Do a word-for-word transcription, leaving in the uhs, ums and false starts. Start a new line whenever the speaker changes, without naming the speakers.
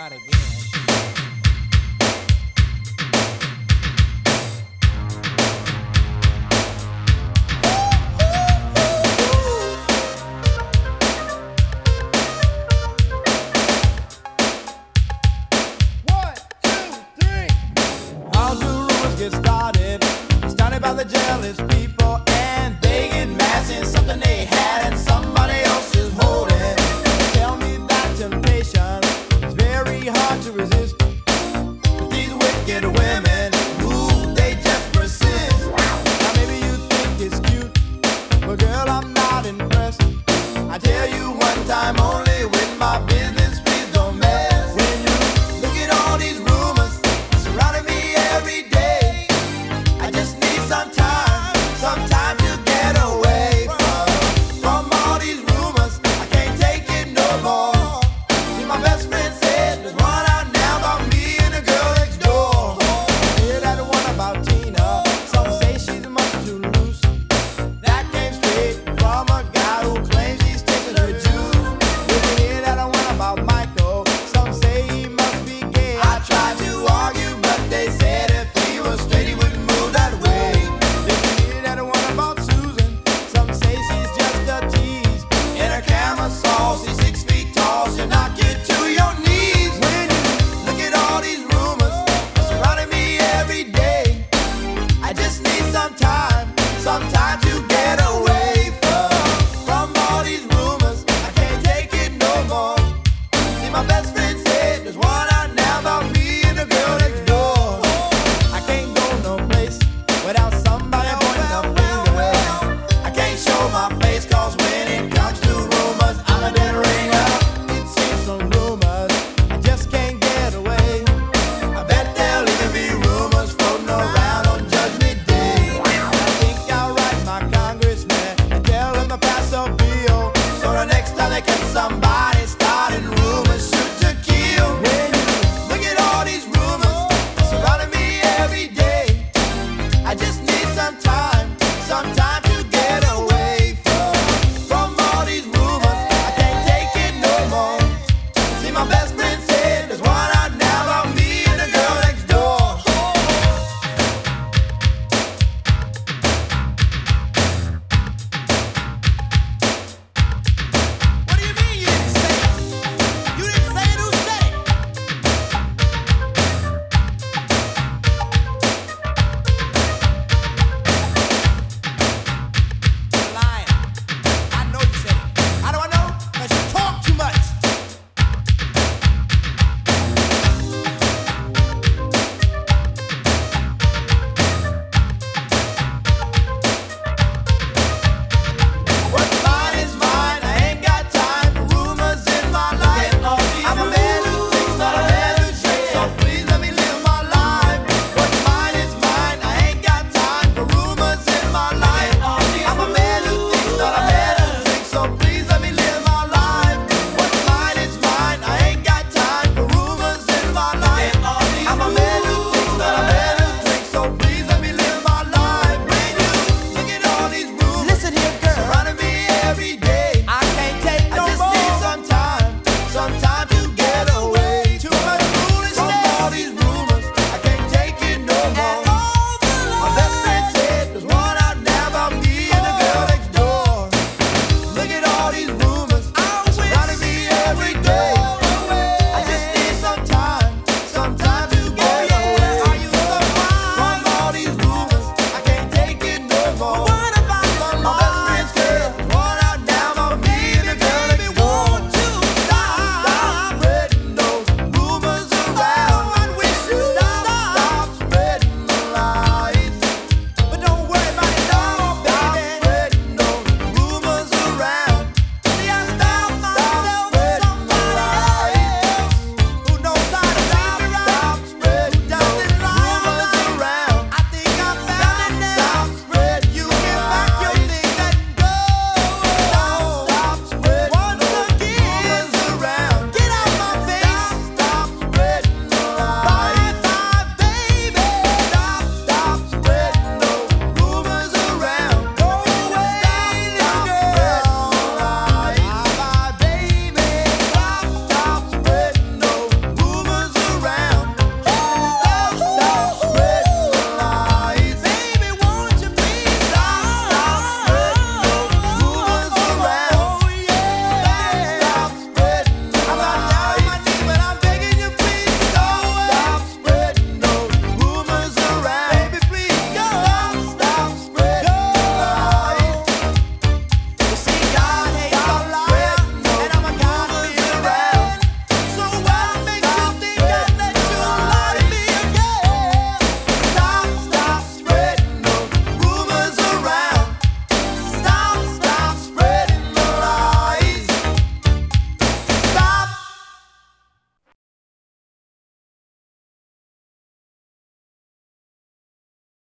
Not again.
Get started, started by the jealous people, and they get mad since something they had and somebody else is holding. Tell me that temptation is very hard to resist. But these wicked women, ooh, they just persist. Now maybe you think it's cute, but girl, I'm not impressed. I tell you one time only, with my business, please don't mess. When you look at all these rumors surrounding me every day, Sometime, sometime to get away from, from all these rumors. I can't take it no more. See, my best friend said there's one out now about me and the girl next door. Hear that one about Tina? Some say she's much too loose. That came straight from a guy who claims he's tasted her juice. Did you hear that one about Michael? Some say he must be gay. I tried to argue, but they said if he was straight, he wouldn't move that way. She's six feet tall, she'll knock you to your knees. When you look at all these rumors surrounding me every day, I just need some time, some time to get away from, from all these rumors. I can't take it no more. See, my best friend said there's one out now about me and the girl next door. I can't go no place without somebody pointing a finger. I can't show my face, cause when it comes to rumors, I'm a dead ringer. It seems some rumors, I just can't get away. I bet there'll even be rumors floating around on Judgment Day. I think I'll write my congressman and tell him to pass a bill, so the next time they catch somebody